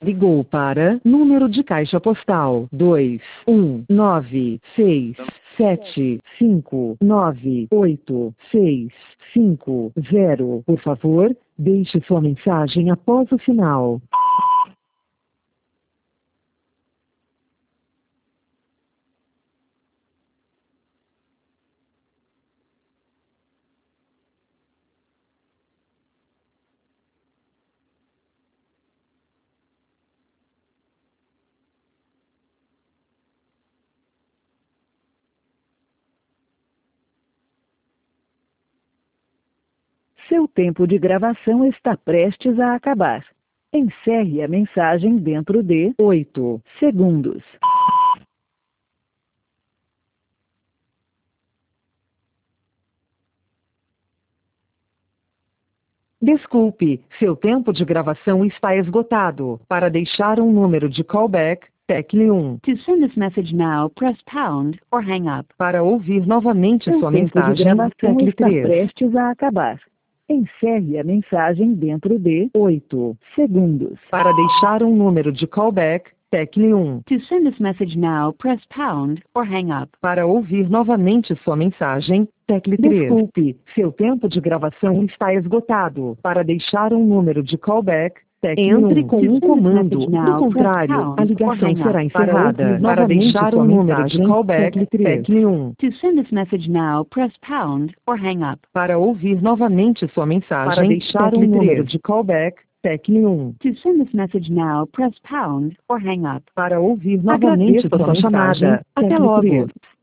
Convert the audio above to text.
Ligou para número de caixa postal 21965988650. Por favor, deixe sua mensagem após o sinal. Seu tempo de gravação está prestes a acabar. Encerre a mensagem dentro de 8 segundos. Desculpe, seu tempo de gravação está esgotado. Para deixar um número de callback, tecle 1. To send this message now, press pound or hang up. Para ouvir novamente Seu sua tempo de mensagem, gravação tecle está 3. prestes a acabar. Encerre a mensagem dentro de 8 segundos. Para deixar um número de callback, tecle 1. To send this message now, press pound or hang up. Para ouvir novamente sua mensagem, tecle 3. Desculpe, seu tempo de gravação está esgotado. Para deixar um número de callback, entre com um comando. Do contrário, a ligação será encerrada. Para deixar um número de callback, tecle 1. To send this message now, press pound or hang up. Para ouvir novamente sua mensagem, para deixar um número de callback, tecle 1. To send this message now, press pound or hang up. Para ouvir novamente sua chamada. Até logo.